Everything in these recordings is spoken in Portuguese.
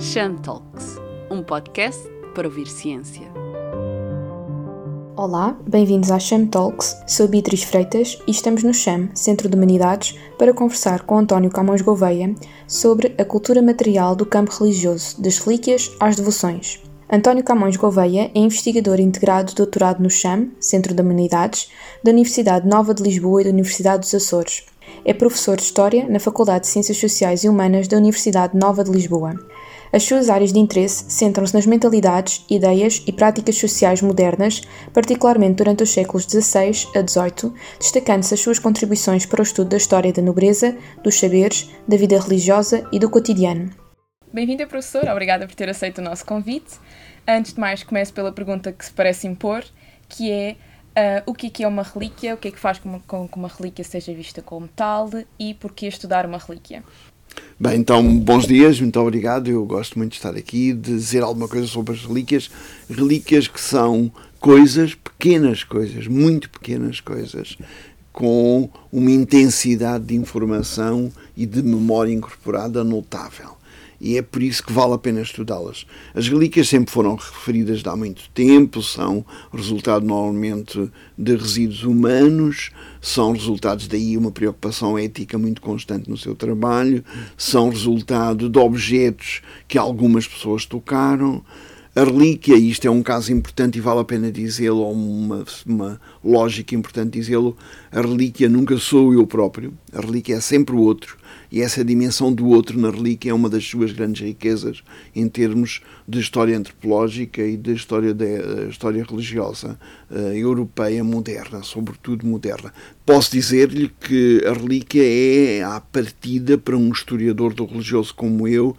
Cham Talks, um podcast para ouvir ciência. Olá, bem-vindos à Cham Talks. Sou Beatriz Freitas e estamos no Cham, Centro de Humanidades, para conversar com António Camões Gouveia sobre a cultura material do campo religioso, das relíquias às devoções. António Camões Gouveia é investigador integrado de doutorado no Cham, Centro de Humanidades, da Universidade Nova de Lisboa e da Universidade dos Açores. É professor de História na Faculdade de Ciências Sociais e Humanas da Universidade Nova de Lisboa. As suas áreas de interesse centram-se nas mentalidades, ideias e práticas sociais modernas, particularmente durante os séculos XVI a XVIII, destacando-se as suas contribuições para o estudo da história da nobreza, dos saberes, da vida religiosa e do cotidiano. Bem-vinda, professor. Obrigada por ter aceito o nosso convite. Antes de mais, começo pela pergunta que se parece impor, que é o que é uma relíquia, o que é que faz com que uma relíquia seja vista como tal e porquê estudar uma relíquia? Bem, então, bons dias, muito obrigado. Eu gosto muito de estar aqui, de dizer alguma coisa sobre as relíquias. Relíquias que são coisas, pequenas coisas, muito pequenas coisas, com uma intensidade de informação e de memória incorporada notável. E é por isso que vale a pena estudá-las. As relíquias sempre foram referidas de há muito tempo, são resultado normalmente de resíduos humanos, são resultados daí uma preocupação ética muito constante no seu trabalho, são resultado de objetos que algumas pessoas tocaram. A relíquia, e isto é um caso importante e vale a pena dizê-lo, ou uma lógica importante dizê-lo, a relíquia nunca sou eu próprio, a relíquia é sempre o outro, e essa dimensão do outro na relíquia é uma das suas grandes riquezas em termos de história antropológica e de história religiosa europeia moderna, sobretudo moderna. Posso dizer-lhe que a relíquia é, à partida, para um historiador do religioso como eu,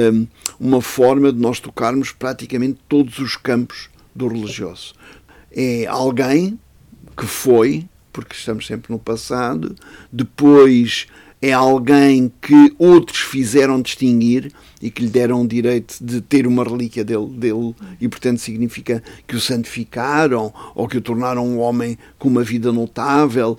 uma forma de nós tocarmos praticamente todos os campos do religioso. É alguém que foi, porque estamos sempre no passado, depois é alguém que outros fizeram distinguir e que lhe deram o direito de ter uma relíquia dele e, portanto, significa que o santificaram ou que o tornaram um homem com uma vida notável.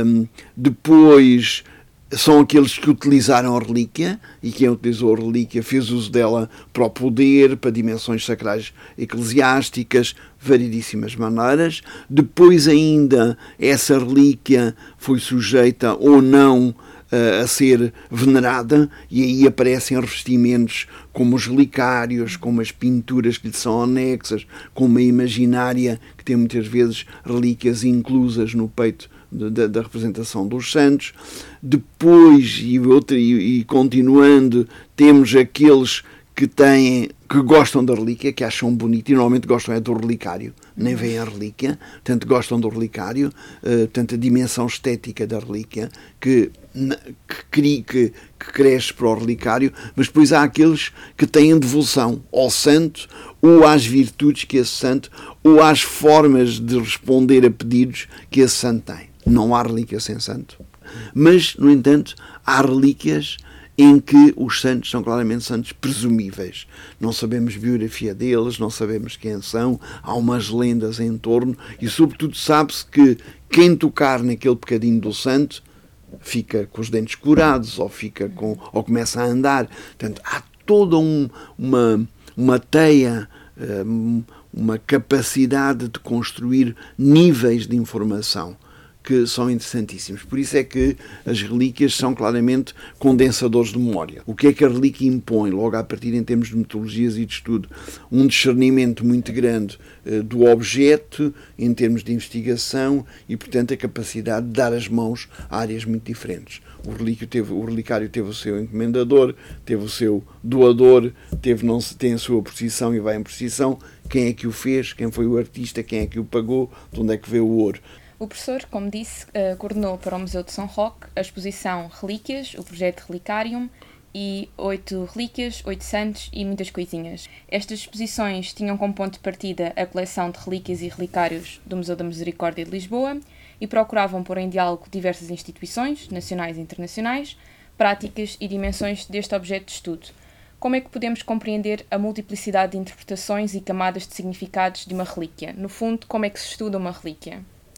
Depois são aqueles que utilizaram a relíquia, e quem utilizou a relíquia fez uso dela para o poder, para dimensões sacrais eclesiásticas, variedíssimas maneiras. Depois ainda essa relíquia foi sujeita ou não a ser venerada, e aí aparecem revestimentos como os relicários, como as pinturas que lhe são anexas, como a imaginária que tem muitas vezes relíquias inclusas no peito da representação dos santos. Depois, e continuando, temos aqueles que gostam da relíquia, que acham bonito, e normalmente gostam do relicário, nem veem a relíquia, portanto gostam do relicário, portanto a dimensão estética da relíquia, que cresce para o relicário, mas depois há aqueles que têm devoção ao santo, ou às virtudes que esse santo, ou às formas de responder a pedidos que esse santo tem. Não há relíquia sem santo. Mas, no entanto, há relíquias em que os santos são claramente santos presumíveis. Não sabemos a biografia deles, não sabemos quem são, há umas lendas em torno, e sobretudo sabe-se que quem tocar naquele bocadinho do santo fica com os dentes curados, ou começa a andar. Portanto, há toda uma teia, uma capacidade de construir níveis de informação que são interessantíssimos. Por isso é que as relíquias são claramente condensadores de memória. O que é que a relíquia impõe, logo à partida, em termos de metodologias e de estudo? Um discernimento muito grande do objeto, em termos de investigação, e, portanto, a capacidade de dar as mãos a áreas muito diferentes. O relicário teve o seu encomendador, teve o seu doador, tem a sua procissão e vai em procissão. Quem é que o fez? Quem foi o artista? Quem é que o pagou? De onde é que veio o ouro? O professor, como disse, coordenou para o Museu de São Roque a exposição Relíquias, o projeto Relicarium, e 8 relíquias, 8 santos e muitas coisinhas. Estas exposições tinham como ponto de partida a coleção de relíquias e relicários do Museu da Misericórdia de Lisboa e procuravam pôr em diálogo diversas instituições, nacionais e internacionais, práticas e dimensões deste objeto de estudo. Como é que podemos compreender a multiplicidade de interpretações e camadas de significados de uma relíquia? No fundo, como é que se estuda uma relíquia?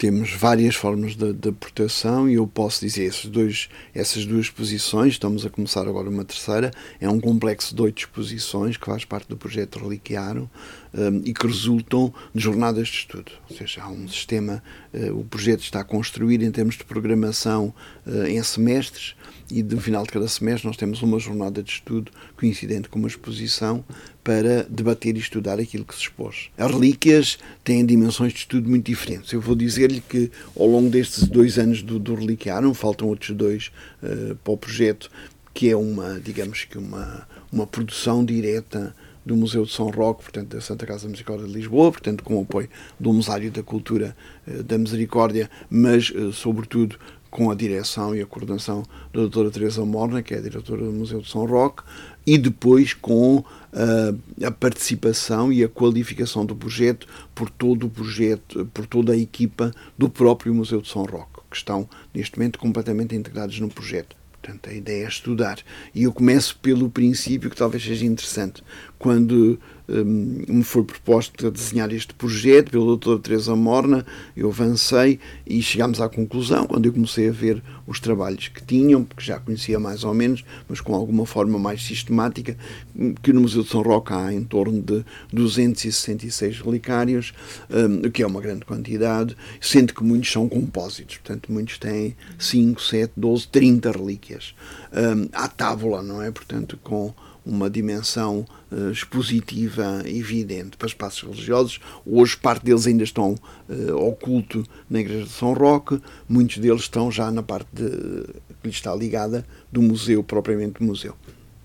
Temos várias formas de proteção e eu posso dizer essas duas exposições, estamos a começar agora uma terceira, é um complexo de 8 exposições que faz parte do projeto Reliquiarum e que resultam de jornadas de estudo. Ou seja, há um sistema, o projeto está a construir em termos de programação em semestres e no final de cada semestre nós temos uma jornada de estudo coincidente com uma exposição para debater e estudar aquilo que se expôs. As relíquias têm dimensões de estudo muito diferentes. Eu vou dizer-lhe que ao longo destes 2 anos do Reliquiarum, faltam outros 2 para o projeto, que é uma produção direta do Museu de São Roque, portanto da Santa Casa da Misericórdia de Lisboa, portanto com o apoio do Mesário da Cultura da Misericórdia, mas sobretudo com a direção e a coordenação da doutora Teresa Morna, que é a diretora do Museu de São Roque, e depois com a participação e a qualificação do projeto por todo o projeto, por toda a equipa do próprio Museu de São Roque, que estão neste momento completamente integrados no projeto. Portanto, a ideia é estudar. E eu começo pelo princípio que talvez seja interessante. Quando me foi proposto a desenhar este projeto pela doutora Teresa Morna, eu avancei e chegámos à conclusão, quando eu comecei a ver os trabalhos que tinham, porque já conhecia mais ou menos, mas com alguma forma mais sistemática, que no Museu de São Roque há em torno de 266 relicários, o que é uma grande quantidade, sendo que muitos são compósitos, portanto muitos têm 5, 7, 12, 30 relíquias. À tábula, não é? Portanto, com uma dimensão expositiva evidente para espaços religiosos. Hoje parte deles ainda estão ao culto na Igreja de São Roque, muitos deles estão já na parte que lhe está ligada do museu, propriamente do museu.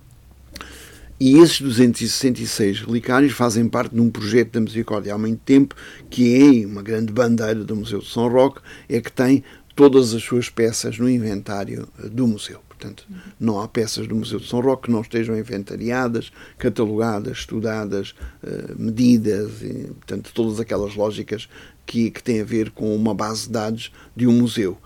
E esses 266 relicários fazem parte de um projeto da Misericórdia há muito tempo, que é uma grande bandeira do Museu de São Roque, é que tem todas as suas peças no inventário do museu. Portanto, não há peças do Museu de São Roque que não estejam inventariadas, catalogadas, estudadas, medidas, e, portanto, todas aquelas lógicas que têm a ver com uma base de dados de um museu.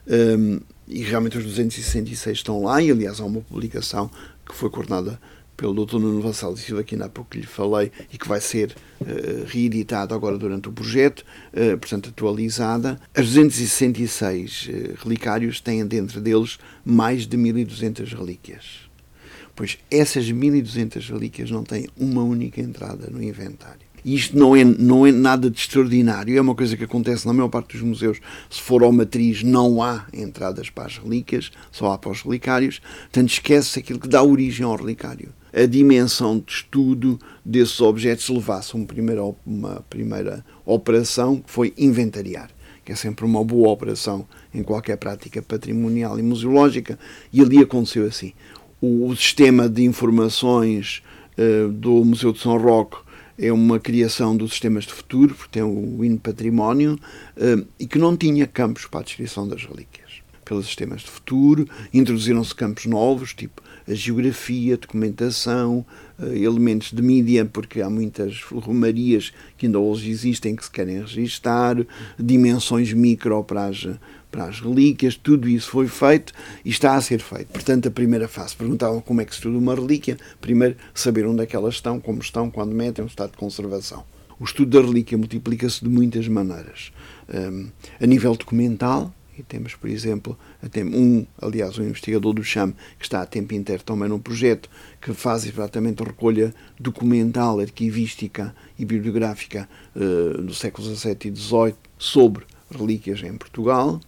E realmente os 266 estão lá, e aliás há uma publicação que foi coordenada pelo Dr. Nuno Vassal de Silva, que ainda há pouco lhe falei, e que vai ser reeditada agora durante o projeto, portanto atualizada. As 266 relicários têm dentro deles mais de 1200 relíquias. Pois essas 1200 relíquias não têm uma única entrada no inventário. E isto não é nada de extraordinário, é uma coisa que acontece na maior parte dos museus. Se for ao matriz, não há entradas para as relíquias, só há para os relicários. Portanto, esquece aquilo que dá origem ao relicário. A dimensão de estudo desses objetos levasse uma primeira operação, que foi inventariar, que é sempre uma boa operação em qualquer prática patrimonial e museológica, e ali aconteceu assim. O sistema de informações do Museu de São Roque é uma criação dos sistemas de futuro, porque tem o INPatrimónio, e que não tinha campos para a descrição das relíquias. Pelos sistemas de futuro, introduziram-se campos novos, tipo a geografia, a documentação, elementos de mídia, porque há muitas romarias que ainda hoje existem que se querem registar, dimensões micro para as relíquias, tudo isso foi feito e está a ser feito. Portanto, a primeira fase, perguntavam como é que se estuda uma relíquia, primeiro saber onde é que elas estão, como estão, quando metem, um estado de conservação. O estudo da relíquia multiplica-se de muitas maneiras. A nível documental, e temos, por exemplo, um investigador do CHAM, que está a tempo inteiro também num projeto que faz exatamente a recolha documental, arquivística e bibliográfica do século XVII e XVIII sobre relíquias em Portugal.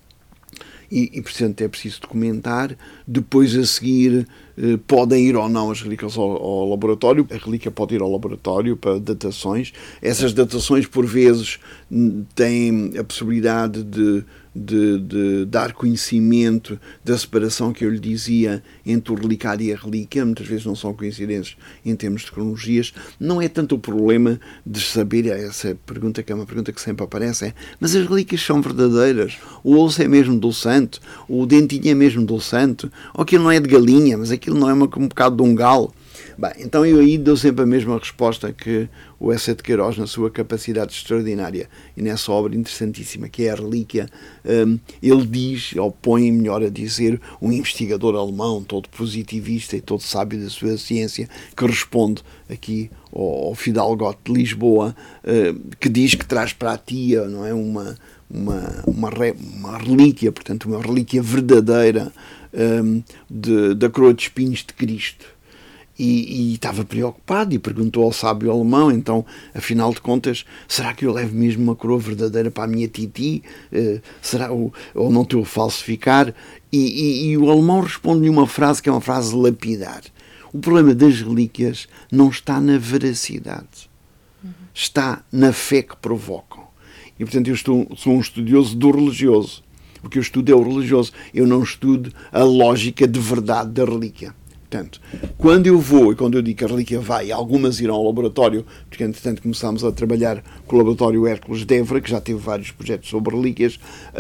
E, portanto, é preciso documentar. Depois, a seguir, podem ir ou não as relíquias ao laboratório. A relíquia pode ir ao laboratório para datações. Essas datações, por vezes, têm a possibilidade de dar conhecimento da separação que eu lhe dizia entre o relicário e a relíquia. Muitas vezes não são coincidentes em termos de cronologias. Não é tanto o problema de saber, essa pergunta, que é uma pergunta que sempre aparece, mas as relíquias são verdadeiras? O osso é mesmo do santo? O dentinho é mesmo do santo? Ou aquilo não é de galinha, mas aquilo não é um bocado de um galo? Bem, então eu aí dou sempre a mesma resposta que o Essa de Queiroz na sua capacidade extraordinária e nessa obra interessantíssima que é a Relíquia. Ele diz, ou põe melhor a dizer, um investigador alemão todo positivista e todo sábio da sua ciência, que responde aqui ao Fidalgo de Lisboa, que diz que traz para a tia, não é, uma uma relíquia, portanto uma relíquia verdadeira da coroa de espinhos de Cristo. E estava preocupado e perguntou ao sábio alemão, então, afinal de contas, será que eu levo mesmo uma coroa verdadeira para a minha titi? Ou não estou a falsificar? E o alemão responde-lhe uma frase que é uma frase lapidar. O problema das relíquias não está na veracidade, está na fé que provocam. E, portanto, eu sou um estudioso do religioso. O que eu estudo é o religioso. Eu não estudo a lógica de verdade da relíquia. Portanto, quando eu vou e quando eu digo que a relíquia vai, algumas irão ao laboratório, porque entretanto começámos a trabalhar com o laboratório Hércules de Évora, que já teve vários projetos sobre relíquias.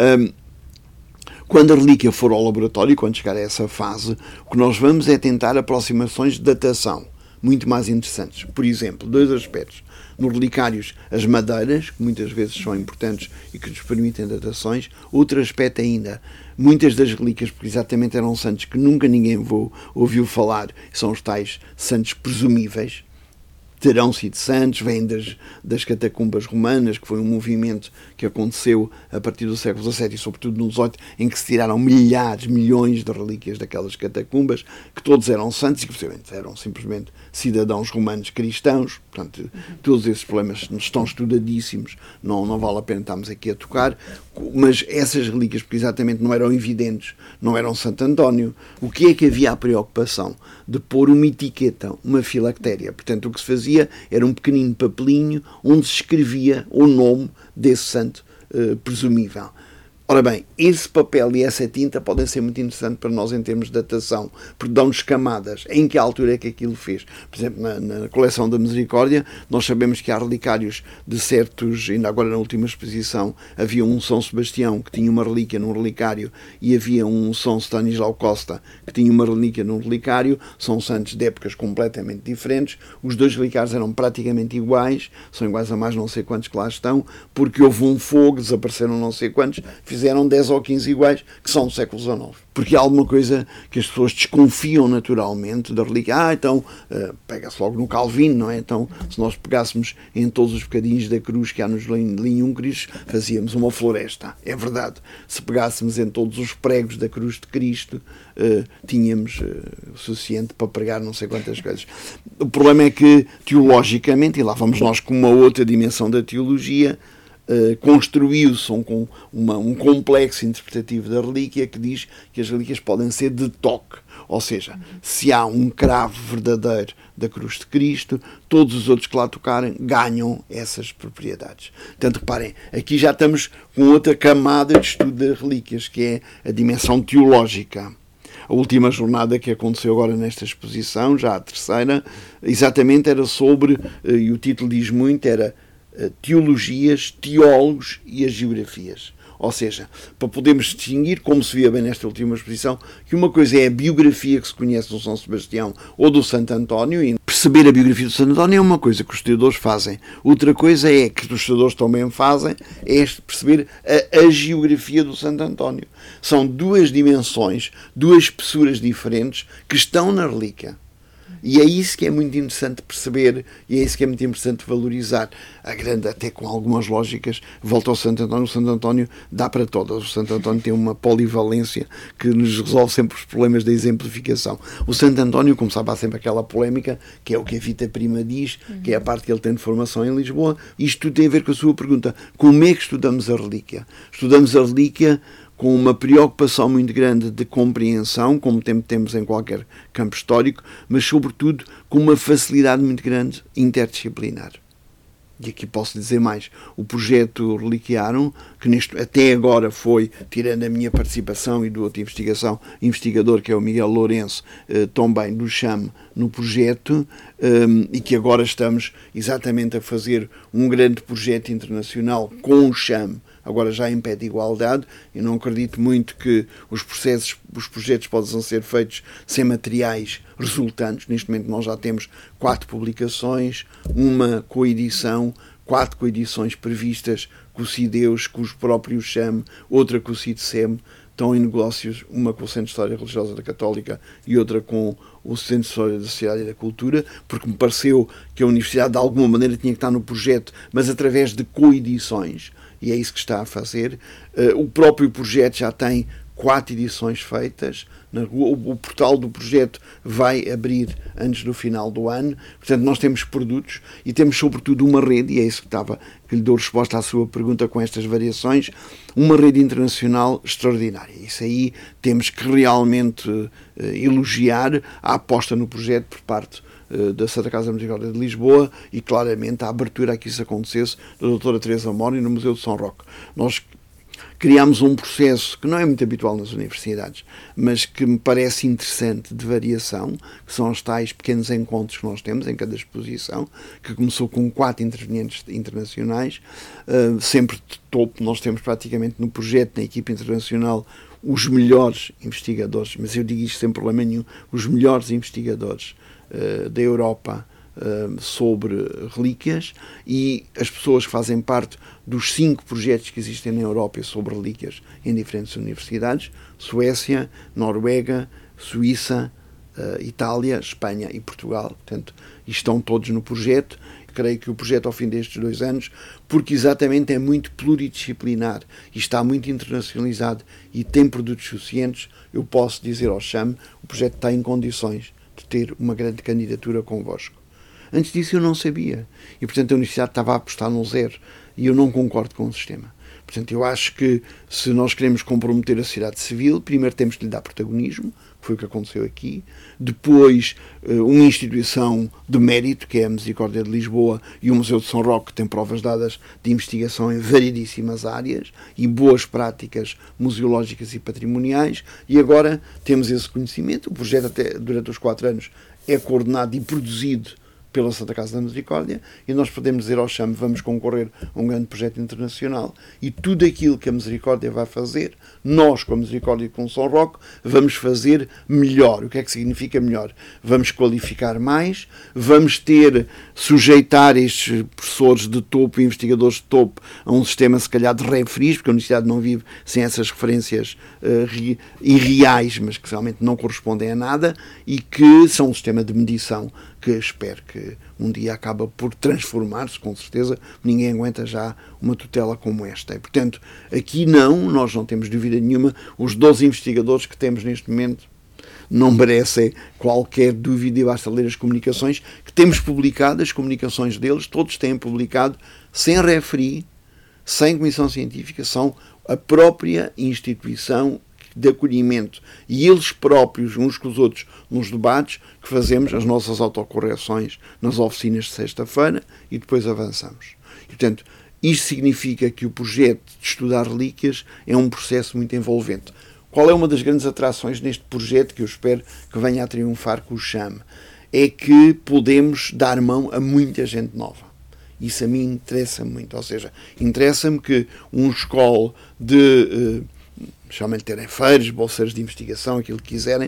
Quando a relíquia for ao laboratório, quando chegar a essa fase, o que nós vamos é tentar aproximações de datação muito mais interessantes. Por exemplo, 2 aspectos. Nos relicários, as madeiras, que muitas vezes são importantes e que nos permitem datações. Outro aspecto ainda, muitas das relíquias, porque exatamente eram santos que nunca ninguém ouviu falar, são os tais santos presumíveis, terão sido santos, vêm das catacumbas romanas, que foi um movimento que aconteceu a partir do século XVII e sobretudo no XVIII, em que se tiraram milhares, milhões de relíquias daquelas catacumbas, que todos eram santos e que possivelmente eram simplesmente cidadãos romanos cristãos. Portanto, todos esses problemas estão estudadíssimos, não vale a pena estarmos aqui a tocar, mas essas relíquias, porque exatamente não eram evidentes, não eram Santo António, o que é que havia a preocupação? De pôr uma etiqueta, uma filactéria. Portanto, o que se fazia era um pequenino papelinho onde se escrevia o nome desse santo presumível. Ora bem, esse papel e essa tinta podem ser muito interessantes para nós em termos de datação, porque dão-nos camadas. Em que altura é que aquilo fez? Por exemplo, na coleção da Misericórdia, nós sabemos que há relicários de certos, ainda agora na última exposição, havia um São Sebastião que tinha uma relíquia num relicário e havia um São Stanislau Costa que tinha uma relíquia num relicário. São santos de épocas completamente diferentes. Os 2 relicários eram praticamente iguais, são iguais a mais não sei quantos que lá estão, porque houve um fogo, desapareceram não sei quantos, fizeram 10 ou 15 iguais, que são do século XIX. Porque há alguma coisa que as pessoas desconfiam naturalmente da relíquia. Então, pega-se logo no Calvino, não é? Então, se nós pegássemos em todos os bocadinhos da cruz que há nos Linhum Cristo, fazíamos uma floresta. É verdade. Se pegássemos em todos os pregos da cruz de Cristo, tínhamos o suficiente para pregar não sei quantas coisas. O problema é que, teologicamente, e lá vamos nós com uma outra dimensão da teologia, construiu-se um complexo interpretativo da relíquia que diz que as relíquias podem ser de toque, ou seja, se há um cravo verdadeiro da cruz de Cristo, todos os outros que lá tocarem ganham essas propriedades. Portanto, reparem, aqui já estamos com outra camada de estudo das relíquias, que é a dimensão teológica. A última jornada que aconteceu agora nesta exposição, já a terceira, exatamente era sobre, e o título diz muito, era teologias, teólogos e as geografias. Ou seja, para podermos distinguir, como se via bem nesta última exposição, que uma coisa é a biografia que se conhece do São Sebastião ou do Santo António, e perceber a biografia do Santo António é uma coisa que os historiadores fazem. Outra coisa é que os historiadores também fazem, é perceber a geografia do Santo António. São 2 dimensões, 2 espessuras diferentes que estão na relíquia. E é isso que é muito interessante perceber e é isso que é muito interessante valorizar. A grande, até com algumas lógicas, volta ao Santo António. O Santo António dá para todas. O Santo António tem uma polivalência que nos resolve sempre os problemas da exemplificação. O Santo António, como sabe, há sempre aquela polémica, que é o que a Vita Prima diz, que é a parte que ele tem de formação em Lisboa. Isto tudo tem a ver com a sua pergunta. Como é que estudamos a relíquia? Estudamos a relíquia com uma preocupação muito grande de compreensão, como temos em qualquer campo histórico, mas sobretudo com uma facilidade muito grande interdisciplinar. E aqui posso dizer mais, o projeto Reliquiarum, que até agora foi, tirando a minha participação e do outro investigador, que é o Miguel Lourenço, também do CHAM no projeto, e que agora estamos exatamente a fazer um grande projeto internacional com o CHAM, agora já em pé de igualdade. Eu não acredito muito que os projetos possam ser feitos sem materiais resultantes. Neste momento nós já temos 4 publicações, uma coedição, 4 coedições previstas com o CIDEUS, com os próprios CHAM, outra com o CIDSEM. Estão em negócios, uma com o Centro de História Religiosa da Católica e outra com o Centro de História da Sociedade e da Cultura, porque me pareceu que a Universidade de alguma maneira tinha que estar no projeto, mas através de coedições. e é isso que está a fazer. O próprio projeto já tem 4 edições feitas na rua. O portal do projeto vai abrir antes do final do ano. Portanto, nós temos produtos e temos, sobretudo, uma rede, e é isso que lhe dou resposta à sua pergunta com estas variações, uma rede internacional extraordinária. Isso aí temos que realmente elogiar a aposta no projeto por parte da Santa Casa da Misericórdia de Lisboa e, claramente, a abertura a que isso acontecesse da doutora Teresa Mori no Museu de São Roque. Nós criámos um processo que não é muito habitual nas universidades, mas que me parece interessante de variação, que são os tais pequenos encontros que nós temos em cada exposição, que começou com 4 intervenientes internacionais, sempre de topo. Nós temos praticamente no projeto, na equipe internacional, os melhores investigadores, mas eu digo isto sem problema nenhum, os melhores investigadores da Europa sobre relíquias, e as pessoas que fazem parte dos 5 projetos que existem na Europa sobre relíquias em diferentes universidades: Suécia, Noruega, Suíça, Itália, Espanha e Portugal. Portanto, estão todos no projeto. Creio que o projeto, ao fim destes 2 anos, porque exatamente é muito pluridisciplinar e está muito internacionalizado e tem produtos suficientes, eu posso dizer ao CHAM, o projeto está em condições de ter uma grande candidatura convosco. Antes disso eu não sabia. E, portanto, a Universidade estava a apostar no zero. E eu não concordo com o sistema. Portanto, eu acho que se nós queremos comprometer a sociedade civil, primeiro temos de lhe dar protagonismo, que foi o que aconteceu aqui. Depois, uma instituição de mérito, que é a Misericórdia de Lisboa, e o Museu de São Roque, que tem provas dadas de investigação em variedíssimas áreas e boas práticas museológicas e patrimoniais. E agora temos esse conhecimento. O projeto, até durante os 4 anos, é coordenado e produzido pela Santa Casa da Misericórdia, e nós podemos dizer ao CHAM: vamos concorrer a um grande projeto internacional, e tudo aquilo que a Misericórdia vai fazer, nós, com a Misericórdia e com o São Roque, vamos fazer melhor. O que é que significa melhor? Vamos qualificar mais, vamos sujeitar estes professores de topo e investigadores de topo a um sistema, se calhar, de referis, porque a Universidade não vive sem essas referências irreais, mas que realmente não correspondem a nada, e que são um sistema de medição que espero que um dia acaba por transformar-se, com certeza. Ninguém aguenta já uma tutela como esta. E, portanto, aqui nós não temos dúvida nenhuma. Os 12 investigadores que temos neste momento não merecem qualquer dúvida, e basta ler as comunicações que temos publicado, as comunicações deles, todos têm publicado, sem referir, sem comissão científica, são a própria instituição de acolhimento, e eles próprios, uns com os outros, nos debates, que fazemos as nossas autocorreções nas oficinas de sexta-feira e depois avançamos. E, portanto, isto significa que o projeto de estudar relíquias é um processo muito envolvente. Qual é uma das grandes atrações neste projeto, que eu espero que venha a triunfar com o CHAM? É que podemos dar mão a muita gente nova. Isso a mim interessa-me muito. Ou seja, interessa-me que um escola de chamem-lhe terem feiras, bolseiros de investigação, aquilo que quiserem,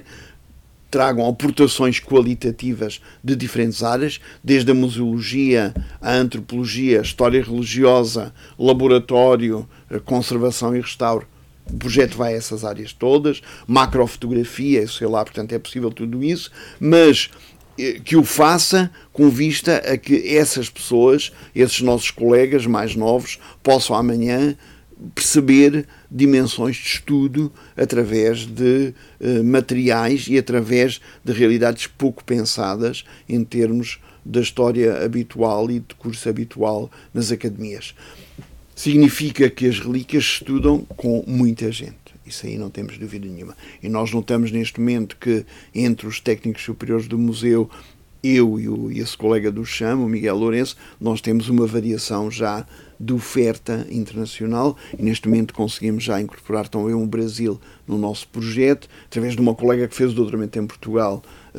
tragam aportações qualitativas de diferentes áreas, desde a museologia, a antropologia, a história religiosa, laboratório, a conservação e restauro. O projeto vai a essas áreas todas, macrofotografia, sei lá, portanto é possível tudo isso, mas que o faça com vista a que essas pessoas, esses nossos colegas mais novos, possam amanhã perceber dimensões de estudo através de materiais e através de realidades pouco pensadas em termos da história habitual e de curso habitual nas academias. Significa que as relíquias se estudam com muita gente. Isso aí não temos dúvida nenhuma. E nós notamos neste momento que entre os técnicos superiores do museu, eu e esse colega do CHAM, o Miguel Lourenço, nós temos uma variação já de oferta internacional, e neste momento conseguimos já incorporar também o Brasil no nosso projeto, através de uma colega que fez o doutoramento em Portugal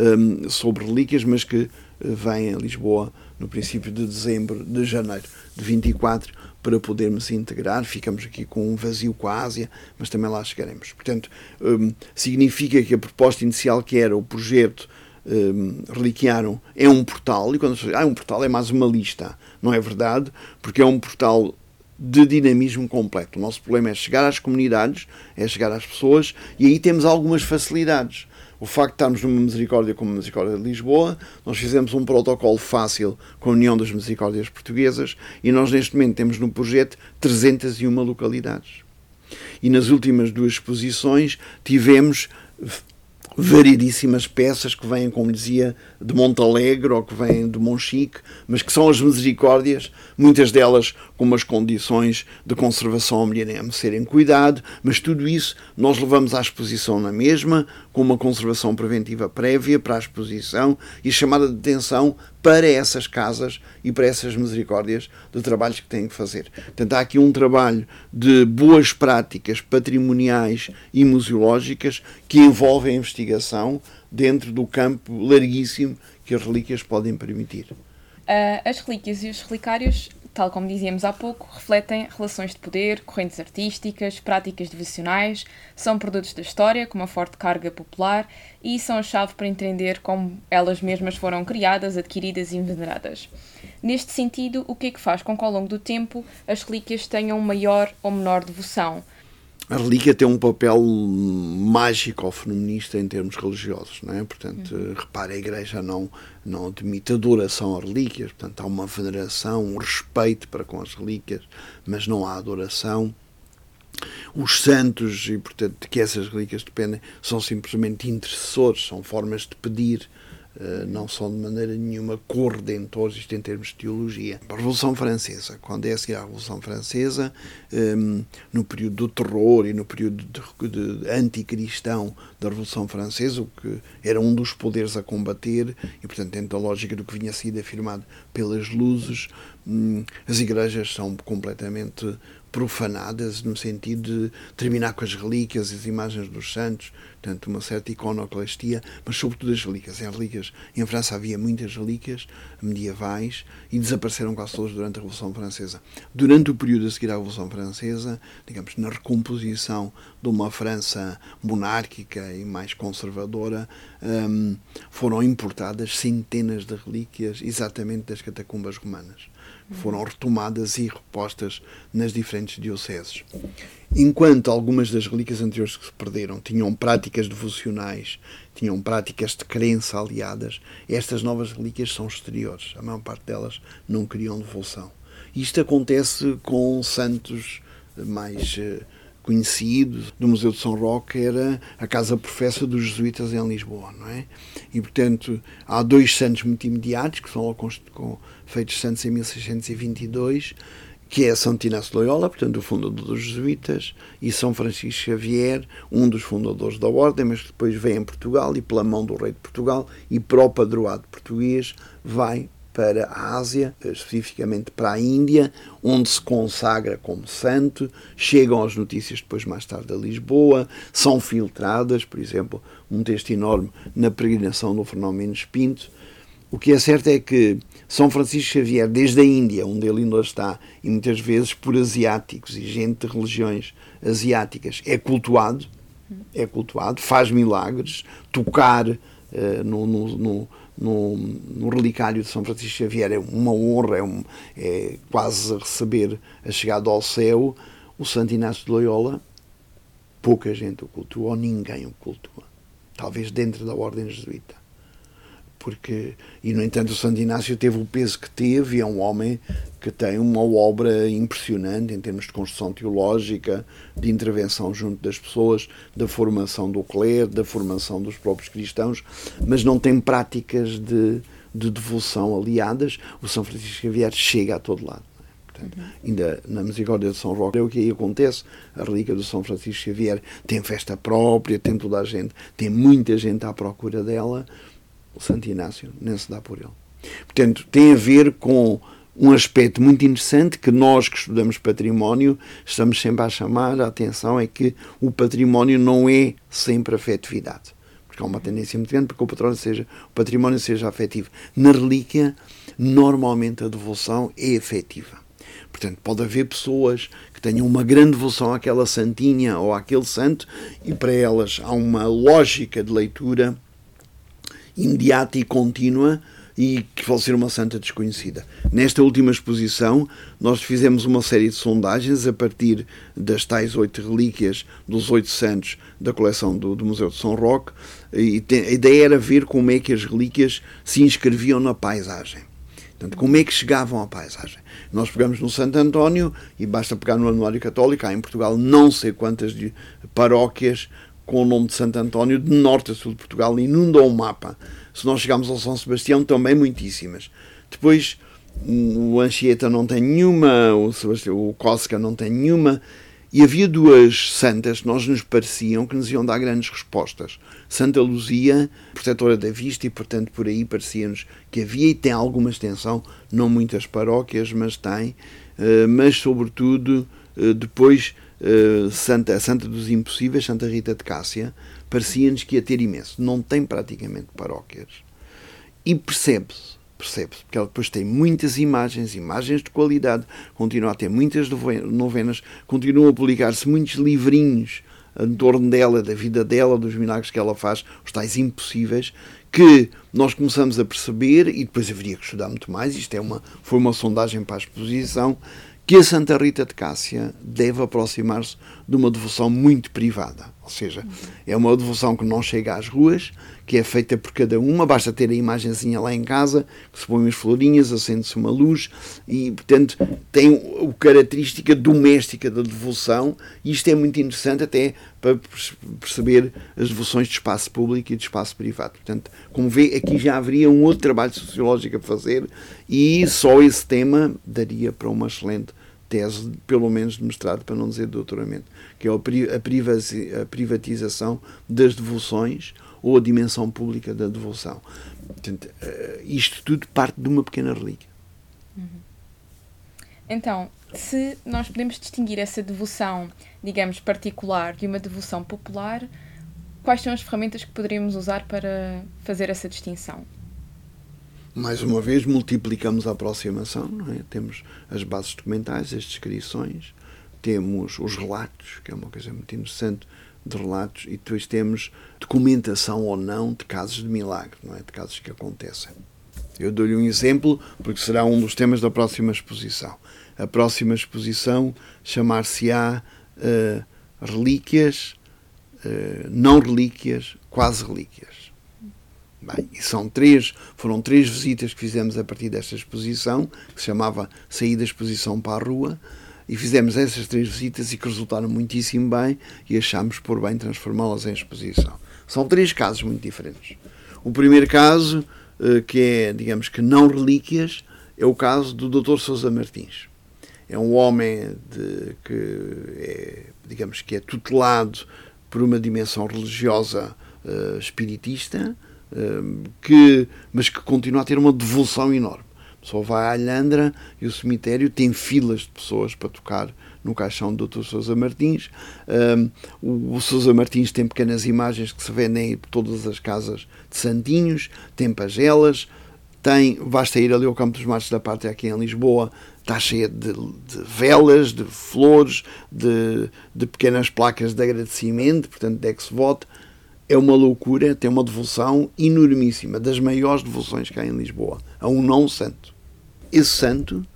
sobre relíquias, mas que vem a Lisboa no princípio de janeiro de 24, para podermos integrar. Ficamos aqui com um vazio com a Ásia, mas também lá chegaremos. Portanto, significa que a proposta inicial, que era o projeto Reliquiarum, é um portal, e quando se diz um portal é mais uma lista, não é verdade, porque é um portal de dinamismo completo. O nosso problema é chegar às comunidades, é chegar às pessoas, e aí temos algumas facilidades. O facto de estarmos numa misericórdia como a Misericórdia de Lisboa, nós fizemos um protocolo fácil com a União das Misericórdias Portuguesas e nós neste momento temos no projeto 301 localidades. E nas últimas 2 exposições tivemos variedíssimas peças que vêm, como dizia, de Montalegre ou que vêm de Monchique, mas que são as misericórdias, muitas delas com umas condições de conservação ao milênio a serem cuidado, mas tudo isso nós levamos à exposição na mesma, com uma conservação preventiva prévia para a exposição e chamada de atenção para essas casas e para essas misericórdias de trabalhos que têm que fazer. Portanto, há aqui um trabalho de boas práticas patrimoniais e museológicas que envolvem a investigação dentro do campo larguíssimo que as relíquias podem permitir. As relíquias e os relicários, tal como dizíamos há pouco, refletem relações de poder, correntes artísticas, práticas devocionais, são produtos da história com uma forte carga popular e são a chave para entender como elas mesmas foram criadas, adquiridas e veneradas. Neste sentido, o que é que faz com que ao longo do tempo as relíquias tenham maior ou menor devoção? A relíquia tem um papel mágico ou fenomenista em termos religiosos, não é? Portanto, repare, a Igreja não admite adoração a relíquias, portanto, há uma veneração, um respeito para com as relíquias, mas não há adoração. Os santos, e portanto, de que essas relíquias dependem, são simplesmente intercessores, são formas de pedir, não são de maneira nenhuma corredentores, isto em termos de teologia. A Revolução Francesa, quando é a seguir à Revolução Francesa, no período do terror e no período de anticristão da Revolução Francesa, o que era um dos poderes a combater, e portanto dentro da lógica do que vinha sido afirmado pelas luzes, as igrejas são completamente profanadas no sentido de terminar com as relíquias, as imagens dos santos, portanto uma certa iconoclastia, mas sobretudo as relíquias. Em França havia muitas relíquias medievais e desapareceram quase todas durante a Revolução Francesa. Durante o período a seguir à Revolução Francesa, digamos, na recomposição de uma França monárquica e mais conservadora, foram importadas centenas de relíquias exatamente das catacumbas romanas. Foram retomadas e repostas nas diferentes dioceses. Enquanto algumas das relíquias anteriores que se perderam tinham práticas devocionais, tinham práticas de crença aliadas, estas novas relíquias são exteriores. A maior parte delas não criam devoção. Isto acontece com santos mais conhecidos. Do Museu de São Roque era a casa professa dos jesuítas em Lisboa, não é? E, portanto, há 2 santos muito imediatos, que são feitos santos em 1622, que é Santo Inácio de Loyola, portanto, o fundador dos jesuítas, e São Francisco Xavier, um dos fundadores da ordem, mas que depois vem em Portugal e, pela mão do rei de Portugal e para o padroado português, vai para a Ásia, especificamente para a Índia, onde se consagra como santo. Chegam as notícias depois mais tarde a Lisboa, são filtradas, por exemplo, um texto enorme na peregrinação do Fernão Mendes Pinto. O que é certo é que São Francisco Xavier, desde a Índia, onde ele ainda está, e muitas vezes por asiáticos e gente de religiões asiáticas, é cultuado, faz milagres. Tocar no relicário de São Francisco Xavier é uma honra, é quase receber a chegada ao céu. O Santo Inácio de Loyola, pouca gente o cultua, ou ninguém o cultua, talvez dentro da ordem jesuíta. E, no entanto, o Santo Inácio teve o peso que teve e é um homem que tem uma obra impressionante em termos de construção teológica, de intervenção junto das pessoas, da formação do clero, da formação dos próprios cristãos, mas não tem práticas de devoção aliadas. O São Francisco Xavier chega a todo lado. Portanto, ainda na Misericórdia de São Roque é o que aí acontece. A relíquia do São Francisco Xavier tem festa própria, tem toda a gente, tem muita gente à procura dela. O Santo Inácio nem se dá por ele. Portanto, tem a ver com um aspecto muito interessante que nós que estudamos património estamos sempre a chamar a atenção, é que o património não é sempre afetividade. Porque há uma tendência muito grande para que o património seja afetivo. Na relíquia, normalmente a devoção é afetiva. Portanto, pode haver pessoas que tenham uma grande devoção àquela santinha ou àquele santo e para elas há uma lógica de leitura imediata e contínua e que vai ser uma santa desconhecida. Nesta última exposição, nós fizemos uma série de sondagens a partir das tais 8 relíquias dos 8 santos da coleção do Museu de São Roque, e a ideia era ver como é que as relíquias se inscreviam na paisagem. Portanto, como é que chegavam à paisagem? Nós pegamos no Santo António, e basta pegar no Anuário Católico, há em Portugal não sei quantas paróquias com o nome de Santo António, de norte a sul de Portugal, inundam o mapa. Se nós chegarmos ao São Sebastião, também muitíssimas. Depois, o Anchieta não tem nenhuma, o Cósega não tem nenhuma, e havia 2 santas que nos pareciam que nos iam dar grandes respostas. Santa Luzia, protetora da vista, e portanto por aí parecia-nos que havia, e tem alguma extensão, não muitas paróquias, mas tem, mas sobretudo depois a Santa dos Impossíveis, Santa Rita de Cássia, parecia-nos que ia ter imenso. Não tem praticamente paróquias. E percebe-se, porque ela depois tem muitas imagens de qualidade, continua a ter muitas novenas, continuam a publicar-se muitos livrinhos em torno dela, da vida dela, dos milagres que ela faz, os tais impossíveis, que nós começamos a perceber, e depois haveria que estudar muito mais, isto foi uma sondagem para a exposição, que a Santa Rita de Cássia deve aproximar-se de uma devoção muito privada. Ou seja, é uma devoção que não chega às ruas, que é feita por cada uma, basta ter a imagenzinha lá em casa, que se põem as florinhas, acende-se uma luz, e, portanto, tem a característica doméstica da devoção, e isto é muito interessante até para perceber as devoções de espaço público e de espaço privado. Portanto, como vê, aqui já haveria um outro trabalho sociológico a fazer, e só esse tema daria para uma excelente tese, pelo menos de mestrado, para não dizer de doutoramento, que é a privatização das devoções, ou a dimensão pública da devoção. Portanto, isto tudo parte de uma pequena relíquia. Então, se nós podemos distinguir essa devoção, digamos, particular de uma devoção popular, quais são as ferramentas que poderíamos usar para fazer essa distinção? Mais uma vez, multiplicamos a aproximação, não é? Temos as bases documentais, as descrições, temos os relatos, que é uma coisa muito interessante, de relatos, e depois temos documentação ou não de casos de milagre, não é? De casos que acontecem. Eu dou-lhe um exemplo, porque será um dos temas da próxima exposição. A próxima exposição chamar-se-á relíquias, não relíquias, quase relíquias. Bem, e foram 3 visitas que fizemos a partir desta exposição, que se chamava Sair da Exposição para a Rua, e fizemos essas 3 visitas e que resultaram muitíssimo bem, e achámos por bem transformá-las em exposição. São 3 casos muito diferentes. O primeiro caso, que é, digamos que não relíquias, é o caso do Dr. Sousa Martins. É um homem que é tutelado por uma dimensão religiosa espiritista, mas que continua a ter uma devoção enorme. A pessoa vai à Alhandra e o cemitério tem filas de pessoas para tocar no caixão do Dr. Sousa Martins. O Sousa Martins tem pequenas imagens que se vendem por todas as casas de santinhos, tem pagelas, basta ir ali ao Campo dos Matos da Pátria aqui em Lisboa, está cheia de velas, de flores, de pequenas placas de agradecimento, portanto, de ex-voto. É uma loucura, tem uma devoção enormíssima, das maiores devoções que há em Lisboa, a um não santo. Esse santo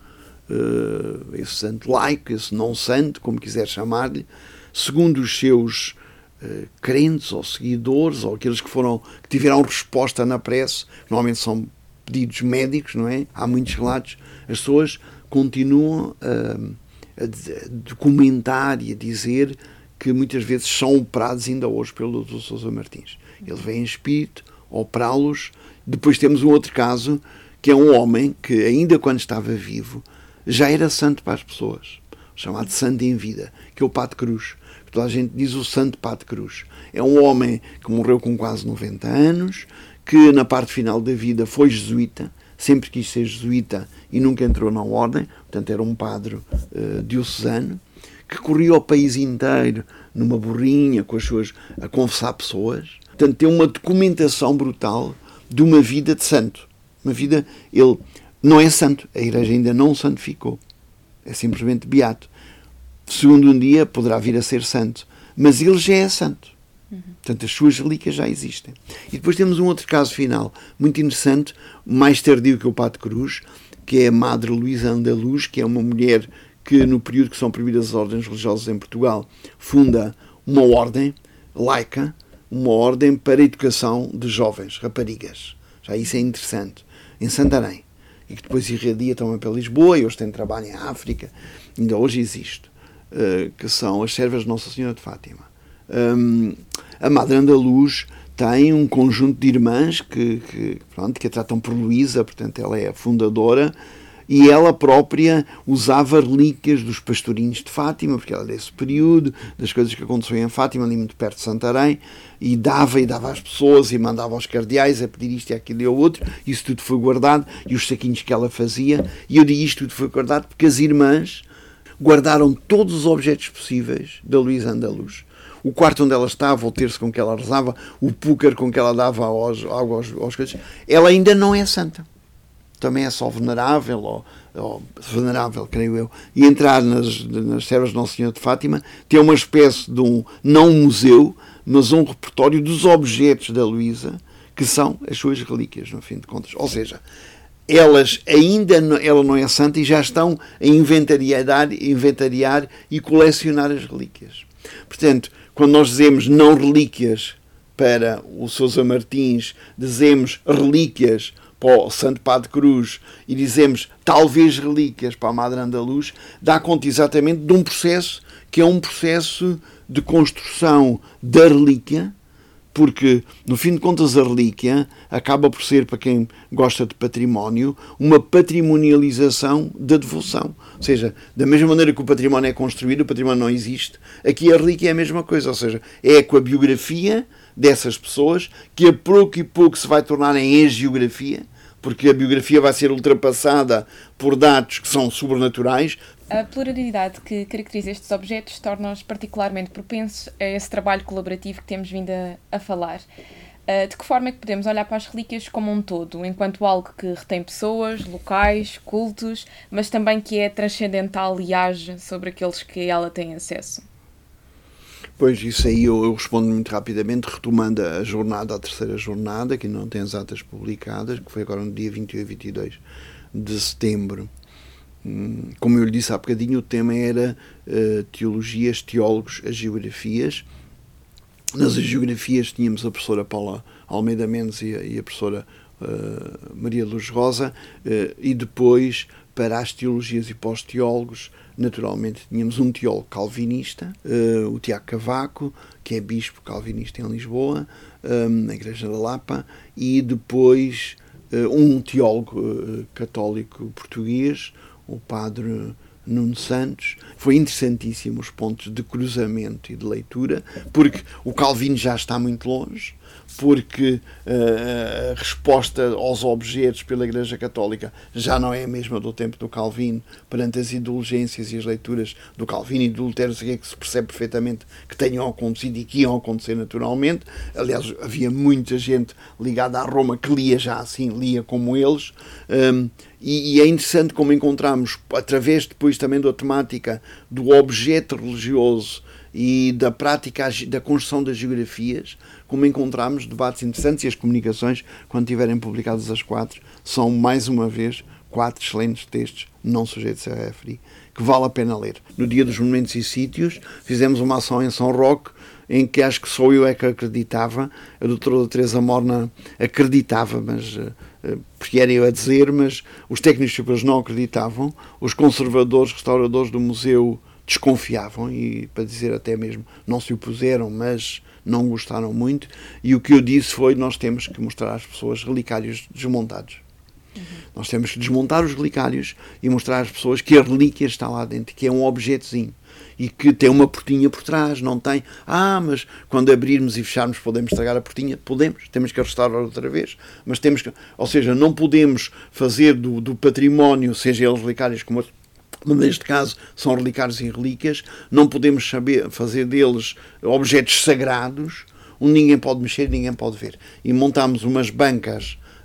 laico, esse não santo, como quiser chamar-lhe, segundo os seus crentes ou seguidores, ou aqueles que tiveram resposta na prece, normalmente são pedidos médicos, não é? Há muitos relatos, as pessoas continuam a documentar e a dizer que muitas vezes são operados ainda hoje pelo Dr. Sousa Martins. Ele vem em espírito, operá-los. Depois temos um outro caso, que é um homem que, ainda quando estava vivo, já era santo para as pessoas, chamado santo em vida, que é o Padre Cruz. Toda a gente diz o santo Padre Cruz. É um homem que morreu com quase 90 anos, que na parte final da vida foi jesuíta, sempre quis ser jesuíta e nunca entrou na ordem, portanto era um padre diocesano, que corria o país inteiro numa burrinha a confessar pessoas. Portanto, tem uma documentação brutal de uma vida de santo. Ele não é santo, a Igreja ainda não o santificou. É simplesmente beato. Segundo um dia poderá vir a ser santo, mas ele já é santo. Portanto, as suas relíquias já existem. E depois temos um outro caso final, muito interessante, mais tardio que o Pato Cruz, que é a Madre Luísa Andaluz, que é uma mulher que, no período que são proibidas as ordens religiosas em Portugal, funda uma ordem laica, uma ordem para a educação de jovens, raparigas. Já isso é interessante. Em Santarém. E que depois irradia também para Lisboa, e hoje tem trabalho em África, ainda hoje existe, que são as servas de Nossa Senhora de Fátima. A Madre Andaluz tem um conjunto de irmãs que a tratam por Luísa, portanto ela é a fundadora, e ela própria usava relíquias dos pastorinhos de Fátima, porque ela era desse período, das coisas que aconteciam em Fátima, ali muito perto de Santarém, e dava às pessoas, e mandava aos cardeais a pedir isto e aquilo e o outro. Isso tudo foi guardado, e os saquinhos que ela fazia, e eu digo isto tudo foi guardado porque as irmãs guardaram todos os objetos possíveis da Luísa Andaluz. O quarto onde ela estava, o terço com que ela rezava, o púcar com que ela dava aos coisas. Ela ainda não é santa. Também é só venerável, ou venerável, creio eu. E entrar nas servas de Nossa Senhora de Fátima tem uma espécie de não um museu, mas um repertório dos objetos da Luísa, que são as suas relíquias, no fim de contas. Ou seja, ela não é santa e já estão a inventariar e colecionar as relíquias. Portanto, quando nós dizemos não relíquias para o Sousa Martins, dizemos relíquias para o Santo Padre Cruz e dizemos talvez relíquias para a Madre Andaluz, dá conta exatamente de um processo que é um processo de construção da relíquia, porque, no fim de contas, a relíquia acaba por ser, para quem gosta de património, uma patrimonialização da devoção. Ou seja, da mesma maneira que o património é construído, o património não existe, aqui a relíquia é a mesma coisa. Ou seja, é com a biografia dessas pessoas que a pouco e pouco se vai tornar em hagiografia, porque a biografia vai ser ultrapassada por dados que são sobrenaturais. A pluralidade que caracteriza estes objetos torna-os particularmente propensos a esse trabalho colaborativo que temos vindo a falar. De que forma é que podemos olhar para as relíquias como um todo, enquanto algo que retém pessoas, locais, cultos, mas também que é transcendental e age sobre aqueles que ela tem acesso? Pois, isso aí eu respondo muito rapidamente, retomando a terceira jornada, que não tem as atas publicadas, que foi agora no dia 21 e 22 de setembro. Como eu lhe disse há bocadinho, o tema era teologias, teólogos, agiografias. Nas agiografias tínhamos a professora Paula Almeida Mendes e a professora Maria Luz Rosa, e depois, para as teologias e para os teólogos, naturalmente tínhamos um teólogo calvinista, o Tiago Cavaco, que é bispo calvinista em Lisboa, na Igreja da Lapa, e depois um teólogo católico português, o padre Nuno Santos. Foi interessantíssimo os pontos de cruzamento e de leitura, porque o Calvino já está muito longe, porque a resposta aos objetos pela Igreja Católica já não é a mesma do tempo do Calvino, perante as indulgências e as leituras do Calvino e do Lutero, que se percebe perfeitamente que tenham acontecido e que iam acontecer naturalmente. Aliás, havia muita gente ligada a Roma que lia já assim, lia como eles, e é interessante como encontramos, através depois também da temática do objeto religioso e da prática da construção das geografias, como encontramos debates interessantes, e as comunicações, quando tiverem publicadas as 4, são mais uma vez 4 excelentes textos não sujeitos a referir, que vale a pena ler. No Dia dos Monumentos e Sítios fizemos uma ação em São Roque, em que acho que só eu é que acreditava, a doutora Teresa Morna acreditava, mas porque era eu a dizer, mas os técnicos superiores não acreditavam, os conservadores, restauradores do museu desconfiavam e, para dizer até mesmo, não se opuseram, mas não gostaram muito, e o que eu disse foi: nós temos que mostrar às pessoas relicários desmontados. Nós temos que desmontar os relicários e mostrar às pessoas que a relíquia está lá dentro, que é um objetozinho e que tem uma portinha por trás, não tem, mas quando abrirmos e fecharmos podemos estragar a portinha. Podemos, temos que a restaurar outra vez, mas temos que, ou seja, não podemos fazer do património, seja eles relicários como neste caso são relicários e relíquias, não podemos fazer deles objetos sagrados onde ninguém pode mexer, ninguém pode ver. E montámos umas bancas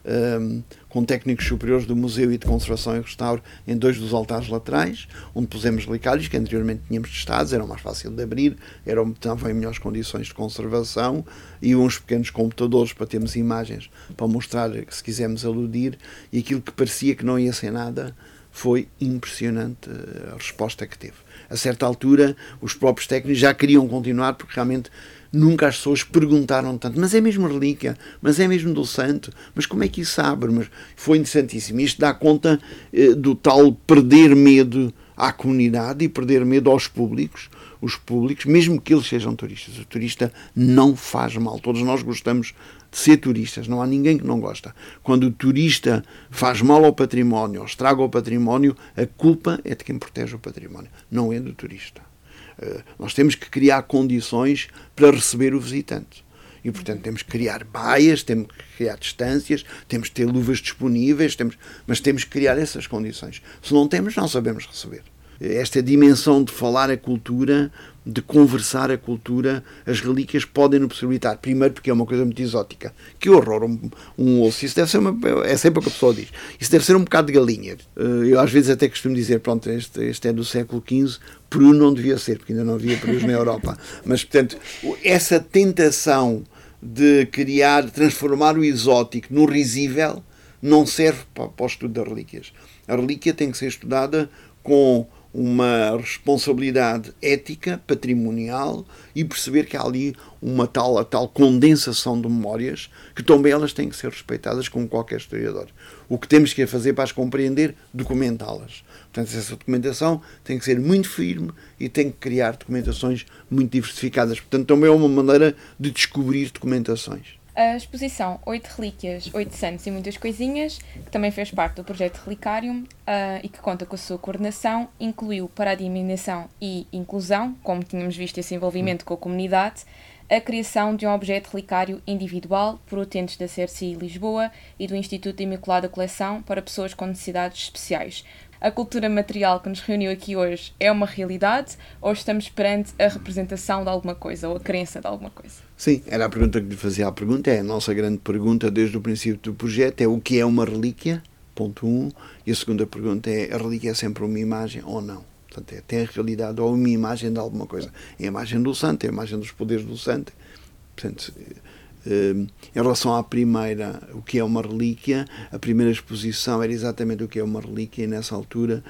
com técnicos superiores do Museu e de Conservação e Restauro em 2 dos altares laterais, onde pusemos relicários que anteriormente tínhamos testados, eram mais fácil de abrir, estavam em melhores condições de conservação, e uns pequenos computadores para termos imagens para mostrar, se quisermos aludir, e aquilo que parecia que não ia ser nada foi impressionante a resposta que teve. A certa altura, os próprios técnicos já queriam continuar, porque realmente nunca as pessoas perguntaram tanto, mas é mesmo relíquia, mas é mesmo do santo, mas como é que isso abre? Mas foi interessantíssimo. Isto dá conta do tal perder medo à comunidade e perder medo aos públicos, os públicos, mesmo que eles sejam turistas. O turista não faz mal. Todos nós gostamos de ser turistas, não há ninguém que não gosta. Quando o turista faz mal ao património ou estraga o património, a culpa é de quem protege o património, não é do turista. Nós temos que criar condições para receber o visitante. E, portanto, temos que criar baias, temos que criar distâncias, temos que ter luvas disponíveis, mas temos que criar essas condições. Se não temos, não sabemos receber. Esta dimensão de falar a cultura, de conversar a cultura, as relíquias podem-nos possibilitar. Primeiro, porque é uma coisa muito exótica. Que horror, um osso. Isso deve ser é sempre o que a pessoa diz. Isso deve ser um bocado de galinha. Eu às vezes até costumo dizer, pronto, este é do século XV, Peru não devia ser, porque ainda não havia Perus na Europa. Mas, portanto, essa tentação de transformar o exótico no risível, não serve para o estudo das relíquias. A relíquia tem que ser estudada com uma responsabilidade ética, patrimonial, e perceber que há ali a tal condensação de memórias que também elas têm que ser respeitadas como qualquer historiador. O que temos que fazer para as compreender, documentá-las. Portanto, essa documentação tem que ser muito firme e tem que criar documentações muito diversificadas. Portanto, também é uma maneira de descobrir documentações. A exposição 8 relíquias, 8 santos e muitas coisinhas, que também fez parte do projeto Relicarium e que conta com a sua coordenação, incluiu para a disseminação e inclusão, como tínhamos visto esse envolvimento com a comunidade, a criação de um objeto relicário individual por utentes da CRCI Lisboa e do Instituto de Imaculada Coleção para pessoas com necessidades especiais. A cultura material que nos reuniu aqui hoje é uma realidade ou estamos perante a representação de alguma coisa ou a crença de alguma coisa? Sim, era a pergunta que lhe fazia. A pergunta é a nossa grande pergunta desde o princípio do projeto, é o que é uma relíquia, ponto 1, e a segunda pergunta é, a relíquia é sempre uma imagem ou não? Portanto, tem a realidade ou uma imagem de alguma coisa. É a imagem do santo, é a imagem dos poderes do santo. Portanto, em relação à primeira, o que é uma relíquia, a primeira exposição era exatamente o que é uma relíquia, e nessa altura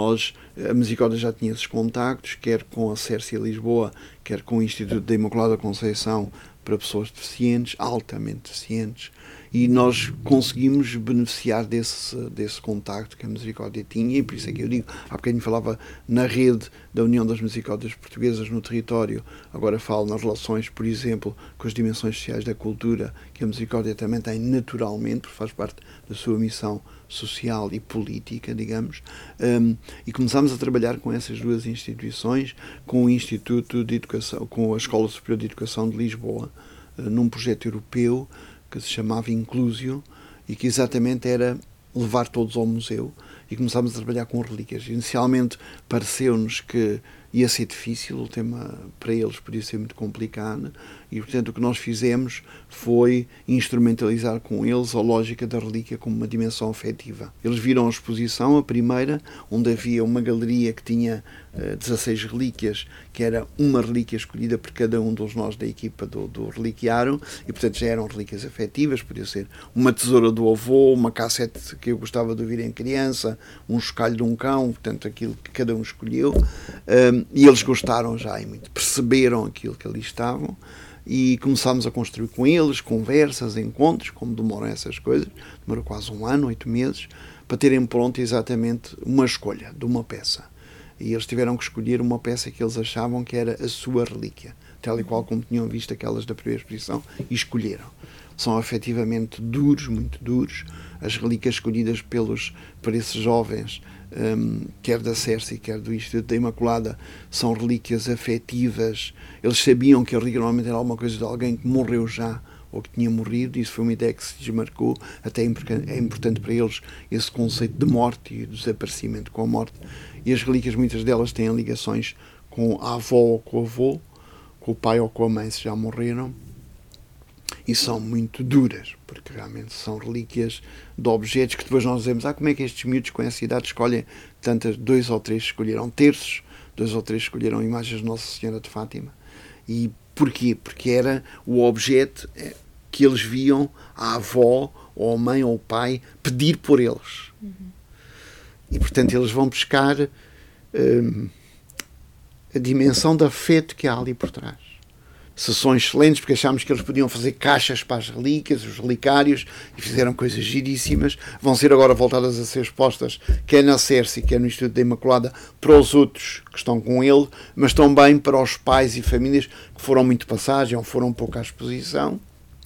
a Misicórdia já tinha esses contactos, quer com a CRCI Lisboa, quer com o Instituto da Imaculada Conceição para pessoas deficientes, altamente deficientes, e nós conseguimos beneficiar desse contacto que a Misericórdia tinha, e por isso é que eu digo, há bocadinho falava na rede da União das Misericórdias Portuguesas no território, agora falo nas relações, por exemplo, com as dimensões sociais da cultura, que a Misericórdia também tem naturalmente, porque faz parte da sua missão social e política, digamos, e começámos a trabalhar com essas duas instituições, com o Instituto de Educação, com a Escola Superior de Educação de Lisboa, num projeto europeu que se chamava Inclusio, e que exatamente era levar todos ao museu, e começámos a trabalhar com relíquias. Inicialmente pareceu-nos que ia ser difícil, o tema para eles podia ser muito complicado, e portanto o que nós fizemos foi instrumentalizar com eles a lógica da relíquia como uma dimensão afetiva. Eles viram a exposição, a primeira, onde havia uma galeria que tinha 16 relíquias, que era uma relíquia escolhida por cada um dos nós da equipa do Reliquiário, e portanto já eram relíquias afetivas, podia ser uma tesoura do avô, uma cassete que eu gostava de ouvir em criança, um chocalho de um cão, portanto aquilo que cada um escolheu, e eles gostaram já e muito, perceberam aquilo que ali estavam, e começámos a construir com eles conversas, encontros, como demoram essas coisas, demorou quase 1 ano, 8 meses, para terem pronto exatamente uma escolha de uma peça. E eles tiveram que escolher uma peça que eles achavam que era a sua relíquia, tal e qual como tinham visto aquelas da primeira exposição, e escolheram. São efetivamente duros, muito duros, as relíquias escolhidas por esses jovens, quer da CRCI, quer do Instituto da Imaculada, são relíquias afetivas. Eles sabiam que a relíquia normalmente era alguma coisa de alguém que morreu já, ou que tinha morrido, isso foi uma ideia que se desmarcou, até é importante para eles esse conceito de morte e de desaparecimento com a morte. E as relíquias, muitas delas têm ligações com a avó ou com o avô, com o pai ou com a mãe, se já morreram. e são muito duras, porque realmente são relíquias de objetos que depois nós dizemos, como é que estes miúdos com essa idade escolhem tantas, 2 ou 3 escolheram terços, 2 ou 3 escolheram imagens de Nossa Senhora de Fátima. E porquê? Porque era o objeto que eles viam a avó, ou a mãe, ou o pai pedir por eles. E portanto eles vão buscar a dimensão de afeto que há ali por trás. Sessões excelentes, porque achámos que eles podiam fazer caixas para as relíquias, os relicários, e fizeram coisas giríssimas. Vão ser agora voltadas a ser expostas, quer na Cerce, quer no Instituto da Imaculada, para os outros que estão com ele, mas também para os pais e famílias que foram muito passagem ou foram pouco à exposição.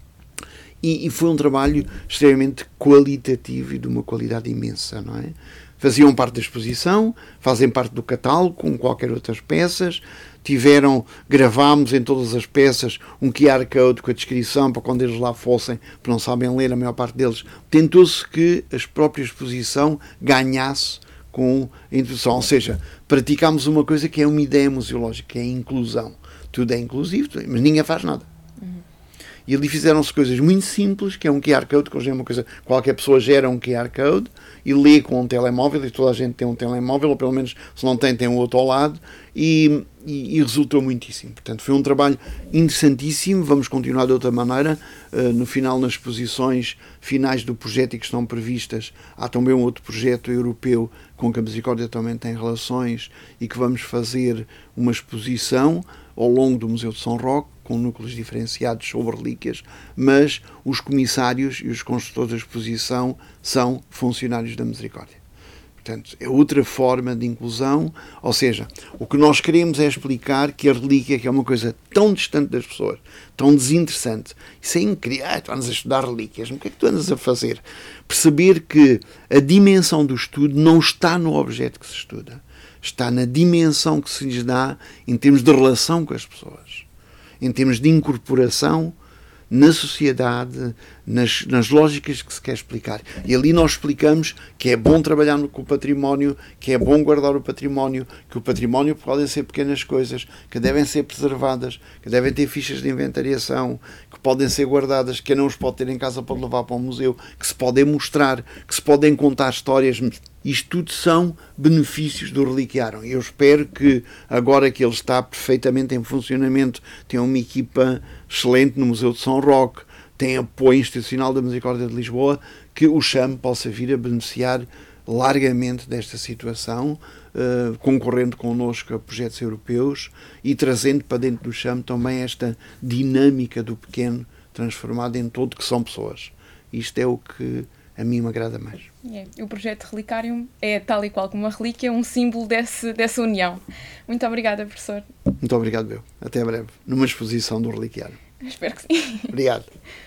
E foi um trabalho extremamente qualitativo e de uma qualidade imensa, não é? Faziam parte da exposição, fazem parte do catálogo, como qualquer outras peças. Gravámos em todas as peças um QR Code com a descrição para quando eles lá fossem, porque não sabem ler, a maior parte deles. Tentou-se que a própria exposição ganhasse com a introdução. Ou seja, praticámos uma coisa que é uma ideia museológica, que é a inclusão. Tudo é inclusivo, mas ninguém faz nada. E ali fizeram-se coisas muito simples, que é um QR Code, que hoje é uma coisa, qualquer pessoa gera um QR Code e lê com um telemóvel, e toda a gente tem um telemóvel, ou pelo menos, se não tem um outro ao lado, e resultou muitíssimo. Portanto, foi um trabalho interessantíssimo. Vamos continuar de outra maneira. No final, nas exposições finais do projeto e que estão previstas, há também um outro projeto europeu com que a Misericórdia também tem relações e que vamos fazer uma exposição ao longo do Museu de São Roque, com núcleos diferenciados sobre relíquias, mas os comissários e os construtores da exposição são funcionários da Misericórdia. Portanto, é outra forma de inclusão, ou seja, o que nós queremos é explicar que a relíquia, que é uma coisa tão distante das pessoas, tão desinteressante, isso é incrível, tu andas a estudar relíquias, o que é que tu andas a fazer? Perceber que a dimensão do estudo não está no objeto que se estuda, está na dimensão que se lhes dá em termos de relação com as pessoas, em termos de incorporação na sociedade, nas lógicas que se quer explicar. E ali nós explicamos que é bom trabalhar com o património, que é bom guardar o património, que o património podem ser pequenas coisas, que devem ser preservadas, que devem ter fichas de inventariação, que podem ser guardadas, que não os pode ter em casa para levar para o museu, que se podem mostrar, que se podem contar histórias. Isto tudo são benefícios do reliquiário. Eu espero que, agora que ele está perfeitamente em funcionamento, tenha uma equipa excelente no Museu de São Roque, tem apoio institucional da Misericórdia de Lisboa, que o CHAM possa vir a beneficiar largamente desta situação, concorrendo connosco a projetos europeus e trazendo para dentro do CHAM também esta dinâmica do pequeno transformado em todo, que são pessoas. Isto é o que a mim me agrada mais. O projeto Relicarium é, tal e qual como uma relíquia, um símbolo dessa união. Muito obrigada, professor. Muito obrigado, eu. Até breve, numa exposição do Reliquiário. Espero que sim. Obrigado.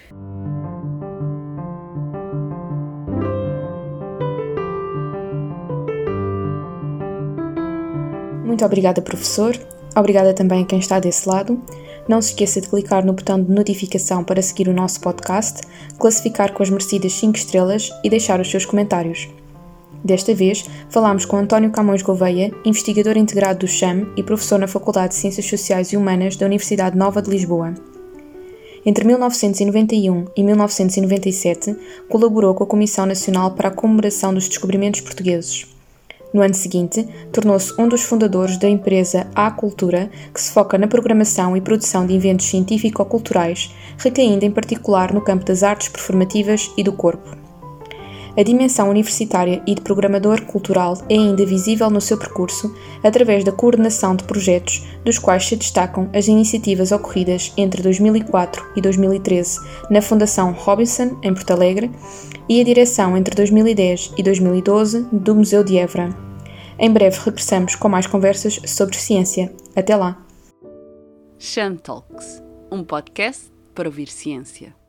Muito obrigada, professor. Obrigada também a quem está desse lado. Não se esqueça de clicar no botão de notificação para seguir o nosso podcast, classificar com as merecidas 5 estrelas e deixar os seus comentários. Desta vez, falámos com António Camões Gouveia, investigador integrado do CHAM e professor na Faculdade de Ciências Sociais e Humanas da Universidade Nova de Lisboa. Entre 1991 e 1997, colaborou com a Comissão Nacional para a Comemoração dos Descobrimentos Portugueses. No ano seguinte, tornou-se um dos fundadores da empresa A Cultura, que se foca na programação e produção de eventos científico-culturais, recaindo em particular no campo das artes performativas e do corpo. A dimensão universitária e de programador cultural é ainda visível no seu percurso através da coordenação de projetos, dos quais se destacam as iniciativas ocorridas entre 2004 e 2013 na Fundação Robinson, em Porto Alegre, e a direção entre 2010 e 2012 do Museu de Évora. Em breve regressamos com mais conversas sobre ciência. Até lá! CHAM Talks, um podcast para ouvir ciência.